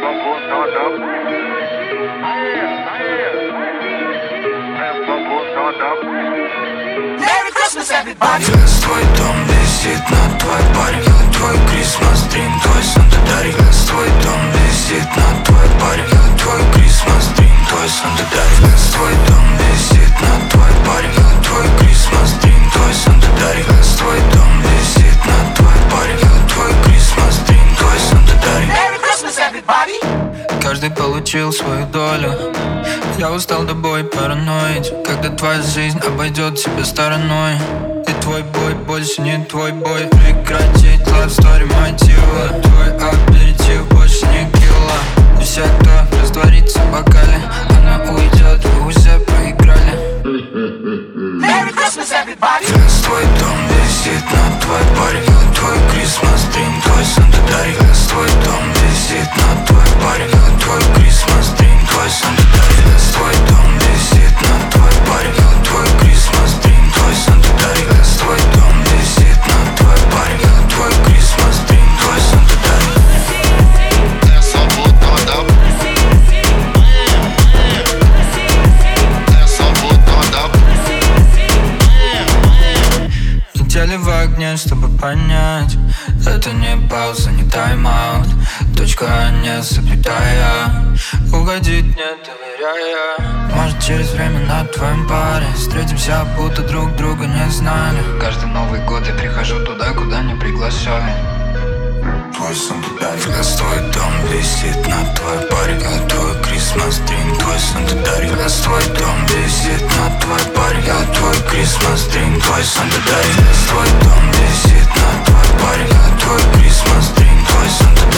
Merry Christmas, everybody. Твой дом висит над твоей паре, твой Christmas dream, твой Санта дарит. Твой дом висит над твоей паре, твой Christmas dream, твой Санта дарит. Твой дом висит над твоей паре, твой Christmas dream, твой Санта дарит. Твой дом висит над твоей паре, твой Christmas dream, твой Санта дарит. Merry Christmas, everybody. Каждый получил свою долю. Я устал тобой параноить, когда твоя жизнь обойдет тебя стороной. И твой бой больше не твой бой. Прекратить love story мотива. Твой аперитив больше не килла. И вся, кто растворится в бокале, она уйдет, вы уже проиграли. Merry Christmas, everybody. Твой дом висит над твоей паре, твой Christmas dream, твой Санта дарит. Твой дом висит над твоей паре, твой Christmas dream, твой Санта дарит. Твой дом висит над твоей паре, твой Christmas dream, твой Санта дарит. Твой дом висит над твоей паре, твой Christmas dream, твой Санта дарит. Я свободного дам. Я свободного дам. Летели в огне, чтобы понять, это не пауза, не тайм-аут. Точка, а не запятая. Угодить не доверяя. Может, через время на твоем паре встретимся, будто друг друга не знали. Каждый Новый год я прихожу туда, куда не приглашали. Твой Санта дарит. Твой дом висит над твоей паре, твой Christmas dream, твой Санта дарит. Твой дом висит над твоей паре, твой Christmas dream, твой Санта дарит. Твой дом висит над твоей паре, твой Christmas dream, твой Санта дарит.